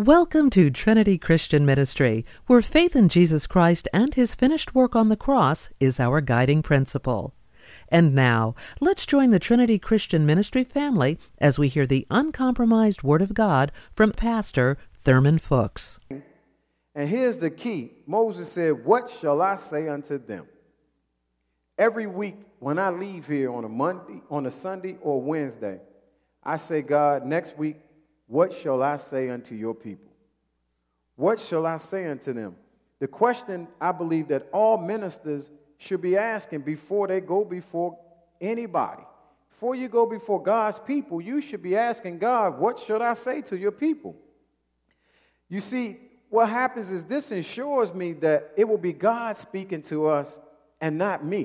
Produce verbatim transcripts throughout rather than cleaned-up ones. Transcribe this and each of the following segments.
Welcome to Trinity Christian Ministry, where faith in Jesus Christ and His finished work on the cross is our guiding principle. And now, let's join the Trinity Christian Ministry family as we hear the uncompromised Word of God from Pastor Thurman Fuchs. And here's the key. Moses said, "What shall I say unto them?" Every week when I leave here on a Monday, on a Sunday or Wednesday, I say, God, next week, what shall I say unto your people? What shall I say unto them? The question I believe that all ministers should be asking before they go before anybody. Before you go before God's people, you should be asking God, what should I say to your people? You see, what happens is this ensures me that it will be God speaking to us and not me.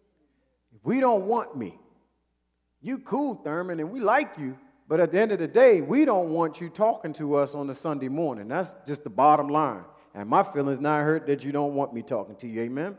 We don't want me. You cool, Thurman, and we like you. But at the end of the day, we don't want you talking to us on a Sunday morning. That's just the bottom line. And my feelings not hurt that you don't want me talking to you. Amen?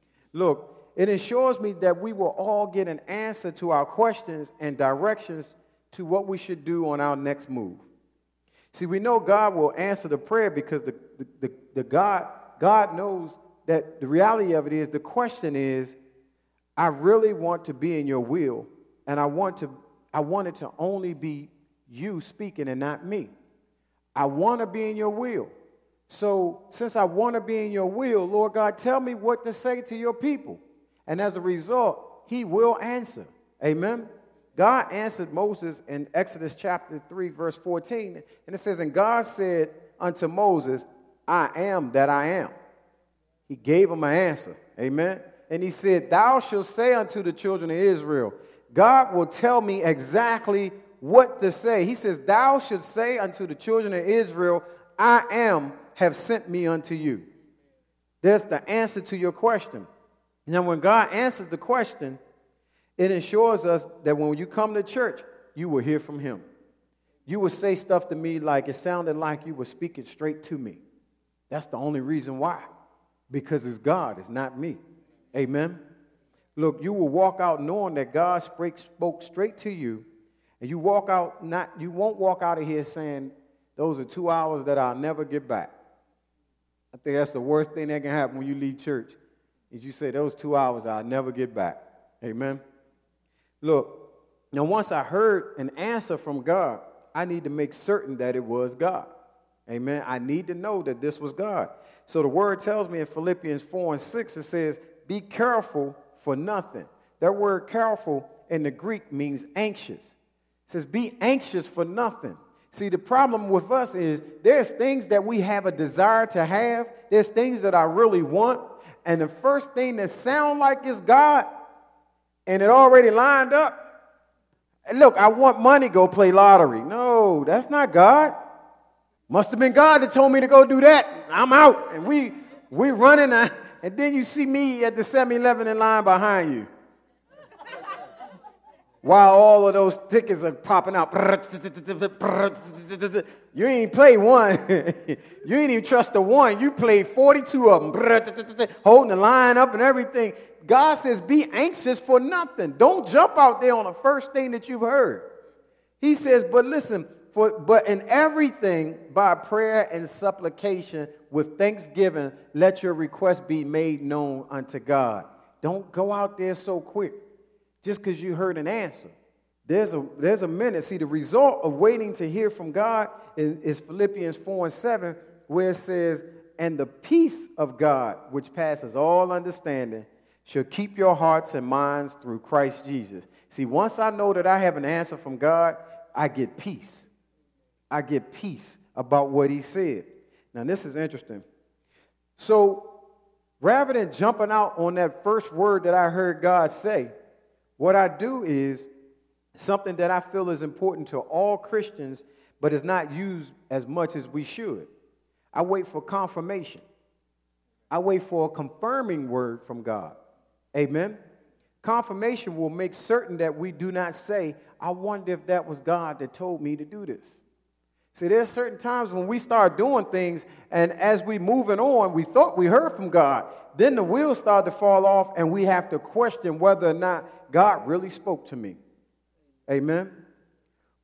Look, it ensures me that we will all get an answer to our questions and directions to what we should do on our next move. See, we know God will answer the prayer because the, the, the, the God, God knows that the reality of it is, the question is, I really want to be in your will, and I want to I want it to only be you speaking and not me. I want to be in your will. So since I want to be in your will, Lord God, tell me what to say to your people. And as a result, he will answer. Amen. God answered Moses in Exodus chapter three, verse fourteen. And it says, and God said unto Moses, I am that I am. He gave him an answer. Amen. And he said, thou shalt say unto the children of Israel, God will tell me exactly what to say. He says, thou shalt say unto the children of Israel, I am, have sent me unto you. That's the answer to your question. Now, when God answers the question, it ensures us that when you come to church, you will hear from him. You will say stuff to me like it sounded like you were speaking straight to me. That's the only reason why. Because it's God, it's not me. Amen. Look, you will walk out knowing that God spoke, spoke straight to you, and you walk out not you won't walk out of here saying, those are two hours that I'll never get back. I think that's the worst thing that can happen when you leave church, is you say, those two hours I'll never get back. Amen. Look, now once I heard an answer from God, I need to make certain that it was God. Amen. I need to know that this was God. So the word tells me in Philippians four and six, it says, be careful for nothing. That word careful in the Greek means anxious. It says be anxious for nothing. See, the problem with us is there's things that we have a desire to have. There's things that I really want. And the first thing that sounds like it's God, and it already lined up. And look, I want money, go play lottery. No, that's not God. Must have been God that told me to go do that. I'm out. And we we running. A, And then you see me at the seven eleven in line behind you. While all of those tickets are popping out. You ain't play one. You ain't even trust the one. You played forty-two of them. Holding the line up and everything. God says be anxious for nothing. Don't jump out there on the first thing that you've heard. He says, but listen, For, but in everything, by prayer and supplication, with thanksgiving, let your request be made known unto God. Don't go out there so quick just because you heard an answer. There's a, there's a minute. See, the result of waiting to hear from God is, is Philippians four and seven, where it says, and the peace of God, which passes all understanding, shall keep your hearts and minds through Christ Jesus. See, once I know that I have an answer from God, I get peace. I get peace about what he said. Now, this is interesting. So, rather than jumping out on that first word that I heard God say, what I do is something that I feel is important to all Christians, but is not used as much as we should. I wait for confirmation. I wait for a confirming word from God. Amen? Confirmation will make certain that we do not say, I wonder if that was God that told me to do this. See, there's certain times when we start doing things, and as we moving on, we thought we heard from God. Then the wheels start to fall off, and we have to question whether or not God really spoke to me. Amen?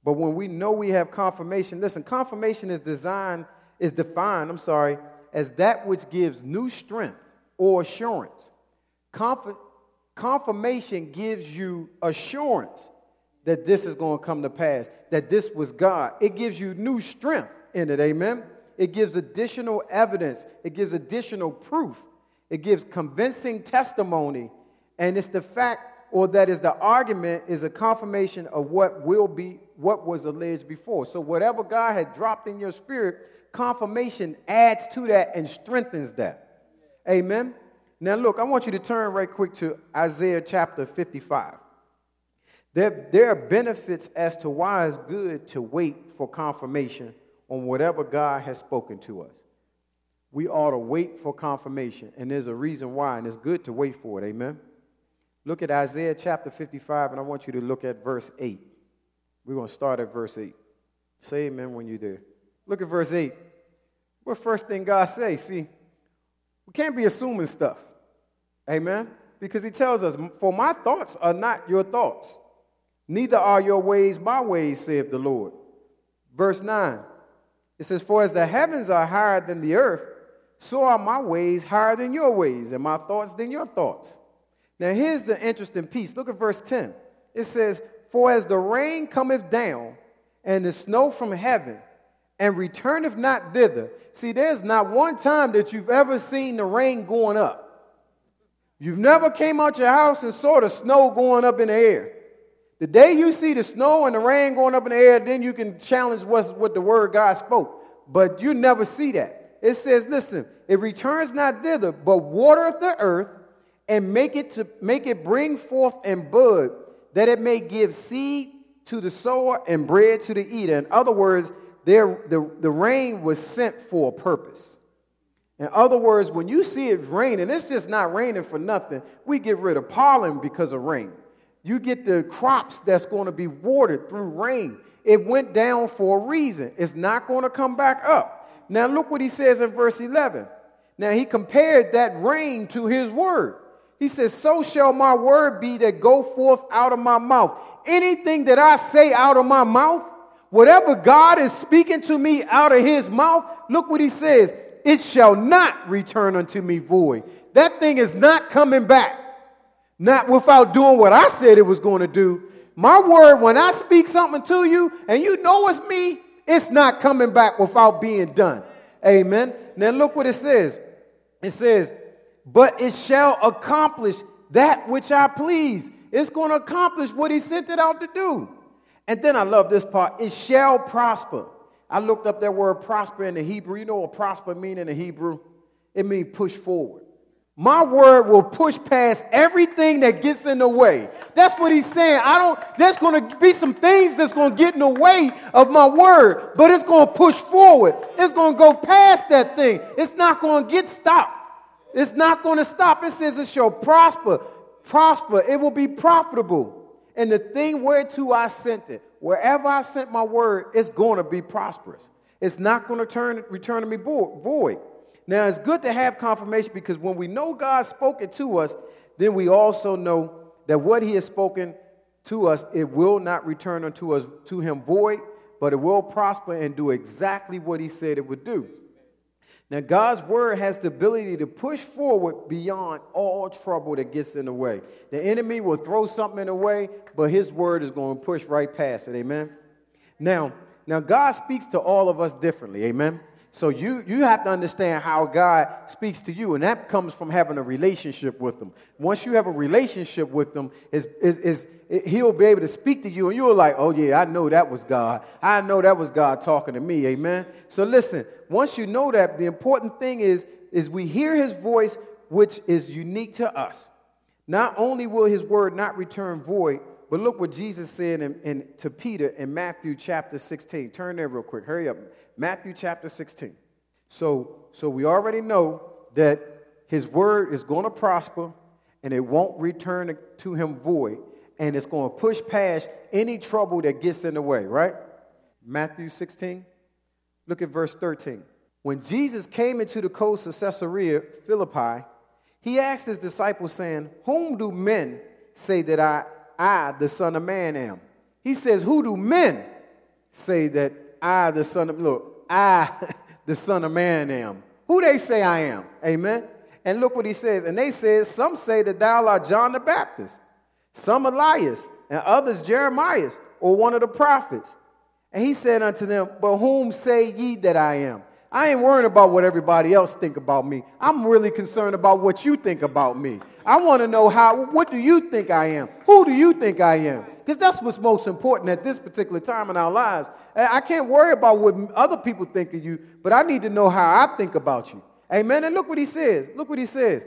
But when we know we have confirmation, listen, confirmation is designed, is defined, I'm sorry, as that which gives new strength or assurance. Conf- confirmation gives you assurance that this is going to come to pass, that this was God. It gives you new strength in it, amen? It gives additional evidence. It gives additional proof. It gives convincing testimony. And it's the fact, or that is the argument, is a confirmation of what will be, what was alleged before. So whatever God had dropped in your spirit, confirmation adds to that and strengthens that. Amen? Now look, I want you to turn right quick to Isaiah chapter fifty-five. There, there are benefits as to why it's good to wait for confirmation on whatever God has spoken to us. We ought to wait for confirmation, and there's a reason why, and it's good to wait for it. Amen? Look at Isaiah chapter fifty-five, and I want you to look at verse eight. We're going to start at verse eight. Say amen when you're there. Look at verse eight. What first thing God says? See, we can't be assuming stuff. Amen? Because he tells us, for my thoughts are not your thoughts, neither are your ways my ways, saith the Lord. Verse nine. It says, for as the heavens are higher than the earth, so are my ways higher than your ways, and my thoughts than your thoughts. Now here's the interesting piece. Look at verse ten. It says, for as the rain cometh down, and the snow from heaven, and returneth not thither. See, there's not one time that you've ever seen the rain going up. You've never came out your house and saw the snow going up in the air. The day you see the snow and the rain going up in the air, then you can challenge what's, what the word God spoke. But you never see that. It says, listen, it returns not thither, but watereth the earth, and make it to make it bring forth and bud, that it may give seed to the sower and bread to the eater. In other words, there the, the rain was sent for a purpose. In other words, when you see it raining, it's just not raining for nothing. We get rid of pollen because of rain. You get the crops that's going to be watered through rain. It went down for a reason. It's not going to come back up. Now look what he says in verse eleven. Now he compared that rain to his word. He says, so shall my word be that go forth out of my mouth. Anything that I say out of my mouth, whatever God is speaking to me out of his mouth, look what he says. It shall not return unto me void. That thing is not coming back. Not without doing what I said it was going to do. My word, when I speak something to you and you know it's me, it's not coming back without being done. Amen. Now look what it says. It says, but it shall accomplish that which I please. It's going to accomplish what he sent it out to do. And then I love this part. It shall prosper. I looked up that word prosper in the Hebrew. You know what prosper means in the Hebrew? It means push forward. My word will push past everything that gets in the way. That's what he's saying. I don't, there's going to be some things that's going to get in the way of my word, but it's going to push forward. It's going to go past that thing. It's not going to get stopped. It's not going to stop. It says it shall prosper. Prosper. It will be profitable. And the thing whereto I sent it, wherever I sent my word, it's going to be prosperous. It's not going to turn, return to me void. Now, it's good to have confirmation because when we know God spoke it to us, then we also know that what he has spoken to us, it will not return unto us to him void, but it will prosper and do exactly what he said it would do. Now, God's word has the ability to push forward beyond all trouble that gets in the way. The enemy will throw something in the way, but his word is going to push right past it. Amen. Now, now God speaks to all of us differently. Amen. So you, you have to understand how God speaks to you, and that comes from having a relationship with him. Once you have a relationship with him, is is is he'll be able to speak to you, and you're like, oh, yeah, I know that was God. I know that was God talking to me, amen? So listen, once you know that, the important thing is, is we hear his voice, which is unique to us. Not only will his word not return void, but look what Jesus said in, in, to Peter in Matthew chapter sixteen. Turn there real quick. Hurry up. Matthew chapter sixteen. So, so we already know that his word is going to prosper and it won't return to him void, and it's going to push past any trouble that gets in the way, right? Matthew sixteen. Look at verse thirteen. When Jesus came into the coast of Caesarea Philippi, he asked his disciples, saying, whom do men say that I, I, the Son of Man, am? He says, who do men say that I, the son of, look, I, the son of man am? Who they say I am? Amen. And look what he says. And they said, some say that thou art John the Baptist, some Elias, and others Jeremiah, or one of the prophets. And he said unto them, but whom say ye that I am? I ain't worrying about what everybody else think about me. I'm really concerned about what you think about me. I want to know how, what do you think I am? Who do you think I am? Because that's what's most important at this particular time in our lives. I can't worry about what other people think of you, but I need to know how I think about you. Amen. And look what he says. Look what he says.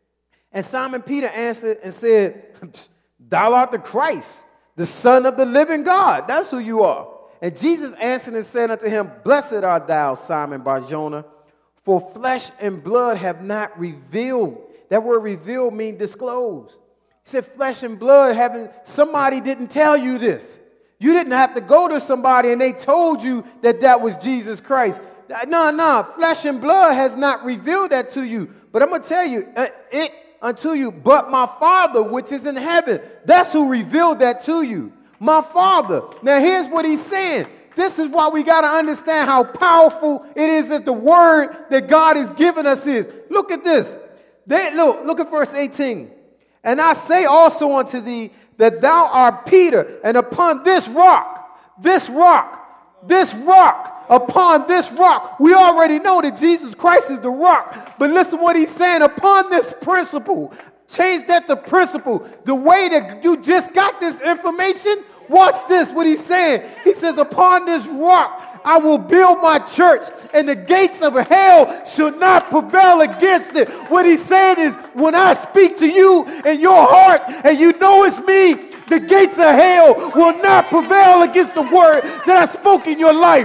And Simon Peter answered and said, thou art the Christ, the Son of the living God. That's who you are. And Jesus answered and said unto him, blessed art thou, Simon Bar-Jonah, for flesh and blood have not revealed. That word revealed means disclosed. He said flesh and blood haven't, somebody didn't tell you this. You didn't have to go to somebody and they told you that that was Jesus Christ. No, no, flesh and blood has not revealed that to you. But I'm going to tell you, uh, it unto you, but my Father which is in heaven. That's who revealed that to you. My Father. Now here's what he's saying. This is why we got to understand how powerful it is that the word that God has given us is. Look at this. They, look, look at verse eighteen. And I say also unto thee that thou art Peter, and upon this rock, this rock, this rock, upon this rock. We already know that Jesus Christ is the rock. But listen what he's saying. Upon this principle. Change that to principle. The way that you just got this information, watch this, what he's saying. He says, upon this rock I will build my church, and the gates of hell should not prevail against it. What he's saying is, when I speak to you in your heart, and you know it's me, the gates of hell will not prevail against the word that I spoke in your life.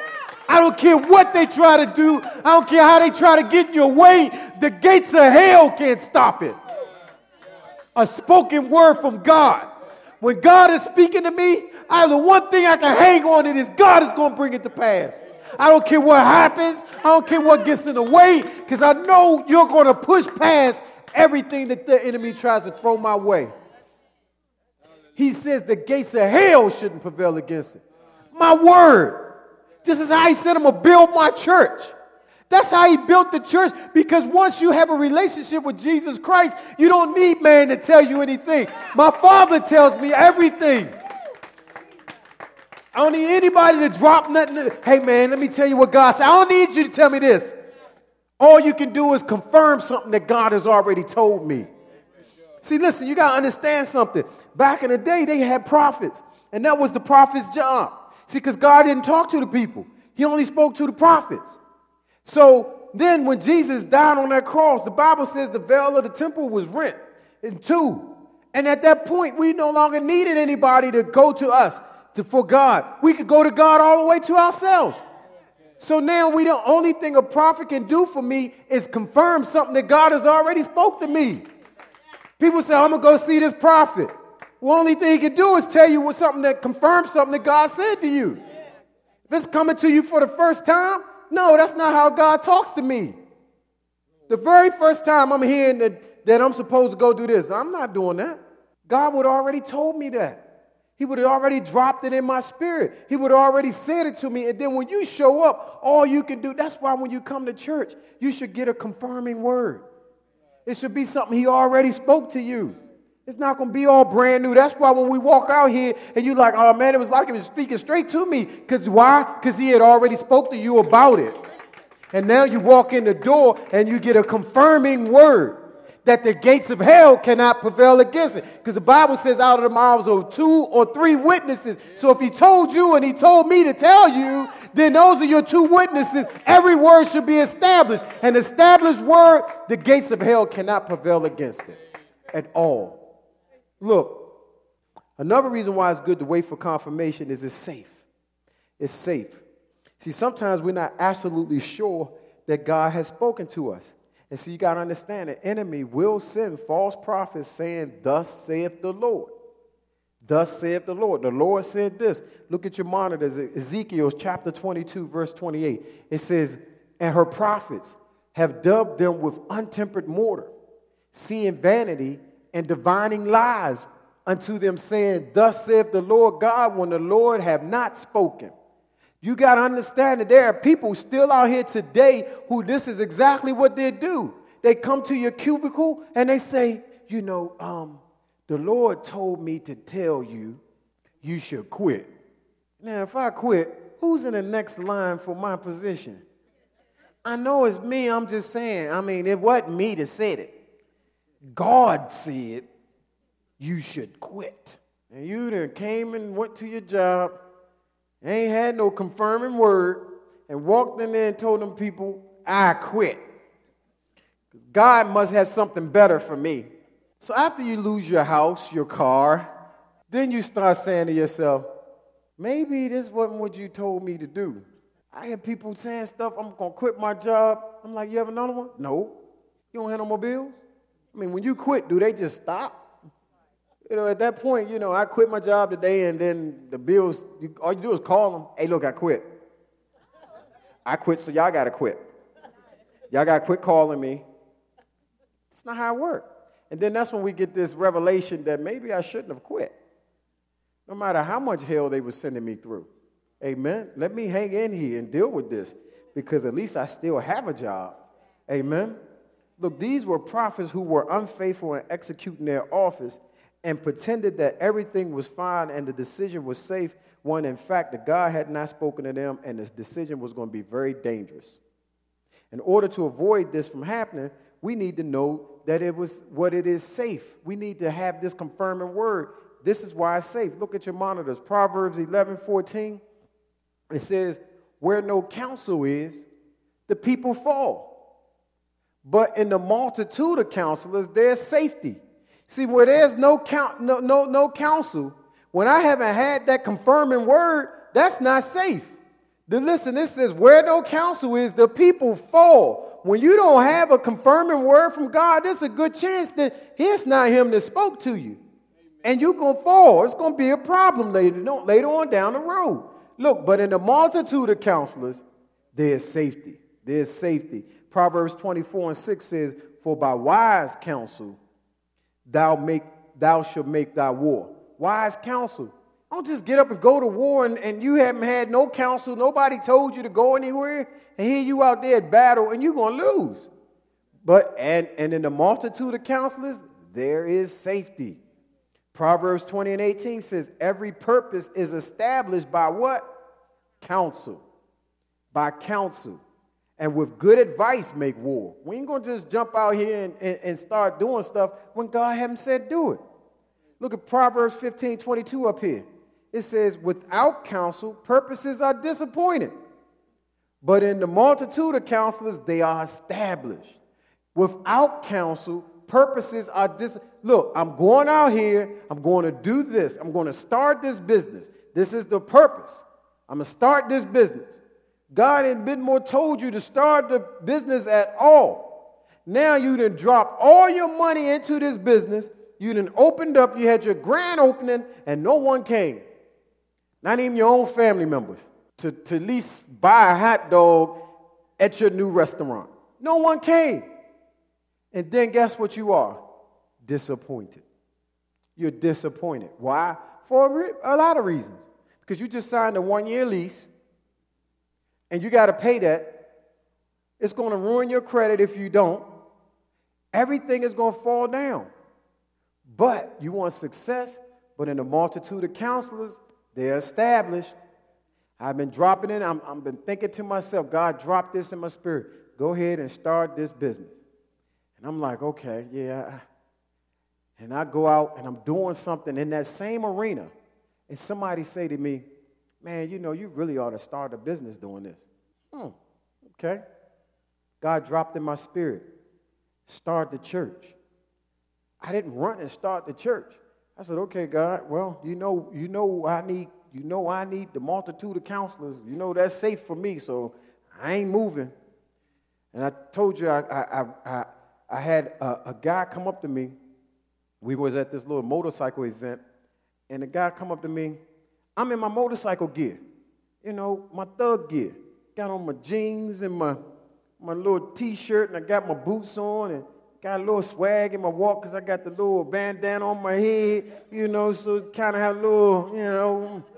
I don't care what they try to do. I don't care how they try to get in your way. The gates of hell can't stop it. A spoken word from God. When God is speaking to me, I, the one thing I can hang on it is God is going to bring it to pass. I don't care what happens. I don't care what gets in the way, because I know you're going to push past everything that the enemy tries to throw my way. He says the gates of hell shouldn't prevail against it. My word. This is how he said I'm going to build my church. That's how he built the church, because once you have a relationship with Jesus Christ, you don't need man to tell you anything. My Father tells me everything. I don't need anybody to drop nothing. Hey, man, let me tell you what God said. I don't need you to tell me this. All you can do is confirm something that God has already told me. See, listen, you got to understand something. Back in the day, they had prophets, and that was the prophet's job. See, because God didn't talk to the people. He only spoke to the prophets. So then when Jesus died on that cross, the Bible says the veil of the temple was rent in two. And at that point, we no longer needed anybody to go to us to, for God. We could go to God all the way to ourselves. So now we the only thing a prophet can do for me is confirm something that God has already spoke to me. People say, I'm going to go see this prophet. The only thing he can do is tell you what something that confirms something that God said to you. If it's coming to you for the first time, no, that's not how God talks to me. The very first time I'm hearing that, that I'm supposed to go do this, I'm not doing that. God would have already told me that. He would have already dropped it in my spirit. He would have already said it to me. And then when you show up, all you can do, that's why when you come to church, you should get a confirming word. It should be something he already spoke to you. It's not going to be all brand new. That's why when we walk out here and you're like, oh, man, it was like he was speaking straight to me. Because why? Because he had already spoke to you about it. And now you walk in the door and you get a confirming word that the gates of hell cannot prevail against it. Because the Bible says out of the mouths of two or three witnesses. So if he told you and he told me to tell you, then those are your two witnesses. Every word should be established. An established word, the gates of hell cannot prevail against it at all. Look, another reason why it's good to wait for confirmation is it's safe. It's safe. See, sometimes we're not absolutely sure that God has spoken to us. And so you got to understand the enemy will send false prophets saying, thus saith the Lord. Thus saith the Lord. The Lord said this. Look at your monitors. Ezekiel chapter twenty-two, verse twenty-eight. It says, and her prophets have dubbed them with untempered mortar, seeing vanity and divining lies unto them, saying, thus saith the Lord God, when the Lord have not spoken. You got to understand that there are people still out here today who this is exactly what they do. They come to your cubicle and they say, you know, um, the Lord told me to tell you you should quit. Now, if I quit, who's in the next line for my position? I know it's me. I'm just saying. I mean, it wasn't me that said it. God said you should quit. And you then came and went to your job, ain't had no confirming word, and walked in there and told them people, I quit. God must have something better for me. So after you lose your house, your car, then you start saying to yourself, maybe this wasn't what you told me to do. I hear people saying stuff, I'm going to quit my job. I'm like, you have another one? No. You don't have no more bills? I mean, when you quit, do they just stop? You know, at that point, you know, I quit my job today, and then the bills, you, all you do is call them, hey, look, I quit. I quit, so y'all got to quit. Y'all got to quit calling me. That's not how it works. And then that's when we get this revelation that maybe I shouldn't have quit, no matter how much hell they were sending me through. Amen. Let me hang in here and deal with this, because at least I still have a job. Amen. Look, these were prophets who were unfaithful in executing their office and pretended that everything was fine and the decision was safe, when in fact that God had not spoken to them and this decision was going to be very dangerous. In order to avoid this from happening, we need to know that it was what it is safe. We need to have this confirming word. This is why it's safe. Look at your monitors. Proverbs eleven fourteen. It says, where no counsel is, the people fall. But in the multitude of counselors, there's safety. See, where there's no count, no, no, no counsel, when I haven't had that confirming word, that's not safe. Then listen, this says, where no counsel is, the people fall. When you don't have a confirming word from God, there's a good chance that it's not him that spoke to you. And you're going to fall. It's going to be a problem later, later on down the road. Look, but in the multitude of counselors, there's safety. There's safety. Proverbs twenty-four and six says, for by wise counsel thou make thou shalt make thy war. Wise counsel. Don't just get up and go to war and, and you haven't had no counsel. Nobody told you to go anywhere. And here you out there at battle and you're going to lose. But and, and in the multitude of counselors, there is safety. Proverbs twenty and eighteen says, every purpose is established by what? Counsel. By counsel. And with good advice make war. We ain't going to just jump out here and, and, and start doing stuff when God haven't said do it. Look at Proverbs fifteen twenty-two up here. It says, without counsel, purposes are disappointed. But in the multitude of counselors, they are established. Without counsel, purposes are dis. Look, I'm going out here. I'm going to do this. I'm going to start this business. This is the purpose. I'm going to start this business. God ain't been more told you to start the business at all. Now you done dropped all your money into this business. You done opened up. You had your grand opening and no one came. Not even your own family members to, to at least buy a hot dog at your new restaurant. No one came. And then guess what you are? Disappointed. You're disappointed. Why? For a lot of reasons. Because you just signed a one-year lease, and you got to pay that. It's going to ruin your credit if you don't. Everything is going to fall down. But you want success, but in a multitude of counselors, they're established. I've been dropping in. I'm, I've been thinking to myself, God, drop this in my spirit. Go ahead and start this business. And I'm like, okay, yeah. And I go out and I'm doing something in that same arena. And somebody say to me, man, you know, you really ought to start a business doing this. Hmm, okay. God dropped in my spirit. Start the church. I didn't run and start the church. I said, okay, God, well, you know, you know I need, you know I need the multitude of counselors. You know that's safe for me, so I ain't moving. And I told you I I I, I, I had a, a guy come up to me. We was at this little motorcycle event, and the guy come up to me. I'm in my motorcycle gear, you know, my thug gear. Got on my jeans and my my little T-shirt, and I got my boots on, and got a little swag in my walk because I got the little bandana on my head, you know, so kind of have a little, you know,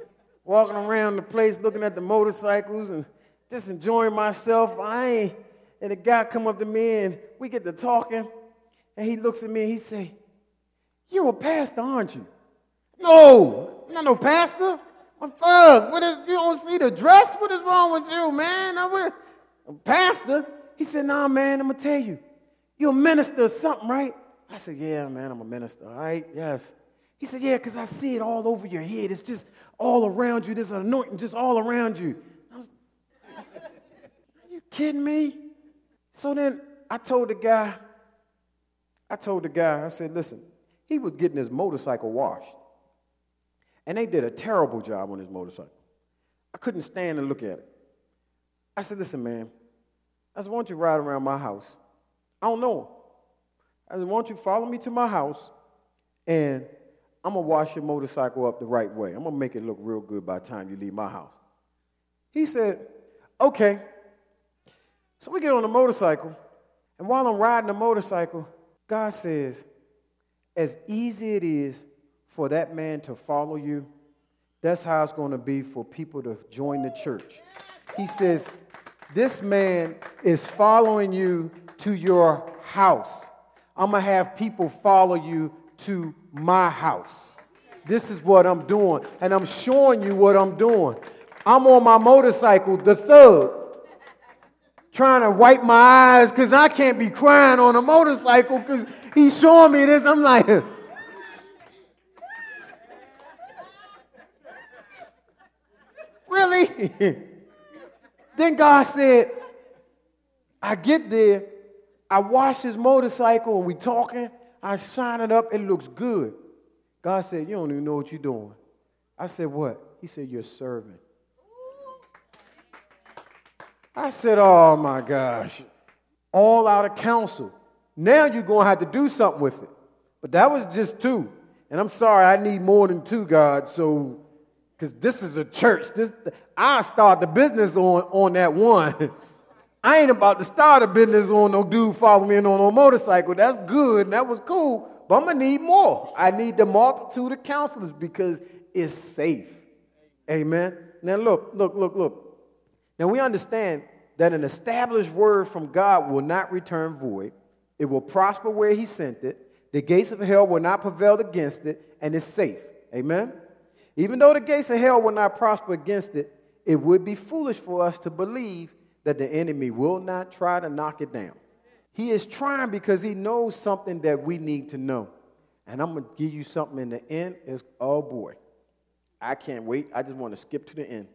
walking around the place looking at the motorcycles and just enjoying myself. I ain't, and the guy come up to me and we get to talking, and he looks at me and he say, "You a pastor, aren't you?" "No, I'm not no pastor. I'm a thug. What is, you don't see the dress? What is wrong with you, man? I'm a, a pastor." He said, "Nah, man, I'm going to tell you. You're a minister or something, right?" I said, "Yeah, man, I'm a minister, all right? Yes." He said, "Yeah, because I see it all over your head. It's just all around you. There's an anointing just all around you." I was, "Are you kidding me?" So then I told the guy, I told the guy, I said, "Listen, he was getting his motorcycle washed. And they did a terrible job on his motorcycle. I couldn't stand and look at it. I said, listen, man, I said, why don't you ride around my house? I don't know him. I said, why don't you follow me to my house, and I'm going to wash your motorcycle up the right way. I'm going to make it look real good by the time you leave my house." He said, okay. So we get on the motorcycle, and while I'm riding the motorcycle, God says, as easy it is for that man to follow you, that's how it's going to be for people to join the church. He says, this man is following you to your house. I'm going to have people follow you to my house. This is what I'm doing, and I'm showing you what I'm doing. I'm on my motorcycle, the thug, trying to wipe my eyes because I can't be crying on a motorcycle because he's showing me this. I'm like, really? Then God said, I get there, I wash his motorcycle, and we talking, I shine it up, it looks good. God said, you don't even know what you're doing. I said, what? He said, you're serving. I said, oh my gosh, all out of counsel. Now you're going to have to do something with it. But that was just two. And I'm sorry, I need more than two, God, so, because this is a church. This, I start the business on, on that one. I ain't about to start a business on no dude following me on no motorcycle. That's good, and that was cool, but I'm going to need more. I need the multitude of counselors because it's safe. Amen. Now look, look, look, look. Now we understand that an established word from God will not return void. It will prosper where he sent it. The gates of hell will not prevail against it, and it's safe. Amen. Even though the gates of hell will not prosper against it, it would be foolish for us to believe that the enemy will not try to knock it down. He is trying because he knows something that we need to know. And I'm going to give you something in the end. Is oh boy, I can't wait. I just want to skip to the end.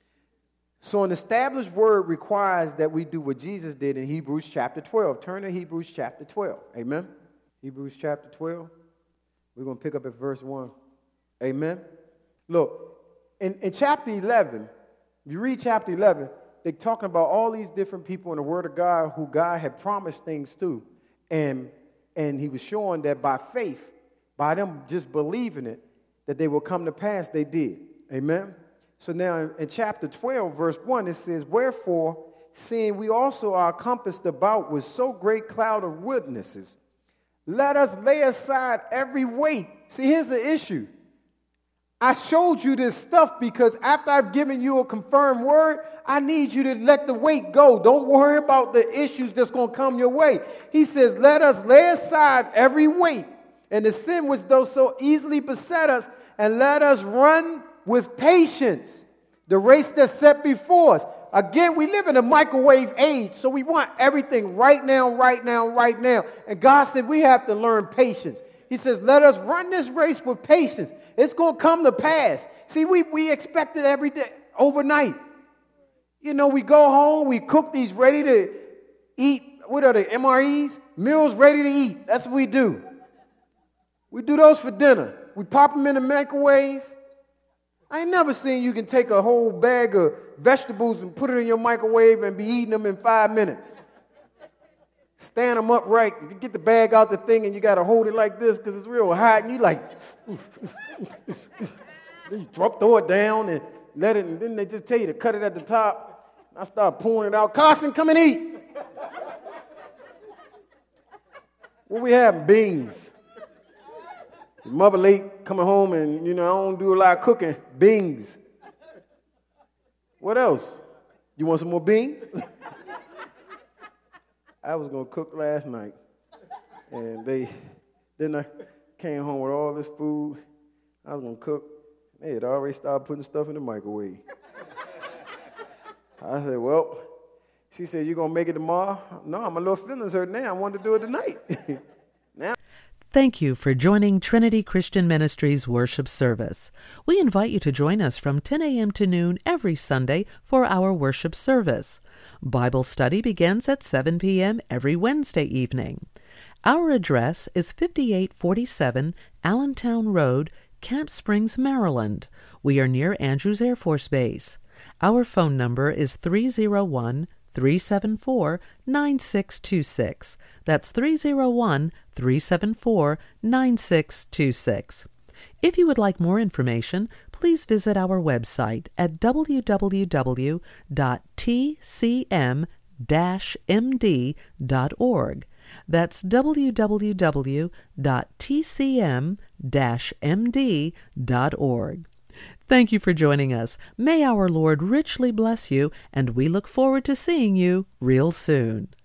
So an established word requires that we do what Jesus did in Hebrews chapter twelve. Turn to Hebrews chapter twelve. Amen. Hebrews chapter twelve. We're going to pick up at verse one. Amen. Look, in, in chapter eleven, if you read chapter eleven, they're talking about all these different people in the Word of God who God had promised things to. And, and he was showing that by faith, by them just believing it, that they will come to pass. They did. Amen. So now in, in chapter twelve, verse one, it says, wherefore, seeing we also are compassed about with so great cloud of witnesses, let us lay aside every weight. See, here's the issue. I showed you this stuff because after I've given you a confirmed word, I need you to let the weight go. Don't worry about the issues that's going to come your way. He says, let us lay aside every weight and the sin which does so easily beset us, and let us run with patience the race that's set before us. Again, we live in a microwave age, so we want everything right now, right now, right now. And God said we have to learn patience. He says, let us run this race with patience. It's going to come to pass. See, we, we expect it every day, overnight. You know, we go home, we cook these ready to eat. What are they, M R Es? Meals ready to eat. That's what we do. We do those for dinner. We pop them in the microwave. I ain't never seen you can take a whole bag of vegetables and put it in your microwave and be eating them in five minutes. Stand them upright. You get the bag out the thing and you got to hold it like this because it's real hot. And you like, then you drop, throw it down and let it. And then they just tell you to cut it at the top. I start pouring it out. Carson, come and eat. What we having? Beans. Your mother late coming home and, you know, I don't do a lot of cooking. Beans. What else? You want some more beans? I was going to cook last night, and they, then I came home with all this food. I was going to cook. They had already started putting stuff in the microwave. I said, well, she said, you going to make it tomorrow? No, my little feelings hurt now. I wanted to do it tonight. now. Thank you for joining Trinity Christian Ministries worship service. We invite you to join us from ten a.m. to noon every Sunday for our worship service. Bible study begins at seven p.m. every Wednesday evening. Our address is fifty-eight forty-seven Allentown Road, Camp Springs, Maryland. We are near Andrews Air Force Base. Our phone number is three oh one, three seven four, nine six two six. That's three oh one, three seven four, nine six two six. If you would like more information, please visit our website at w w w dot t c m dash m d dot org. That's w w w dot t c m dash m d dot org. Thank you for joining us. May our Lord richly bless you, and we look forward to seeing you real soon.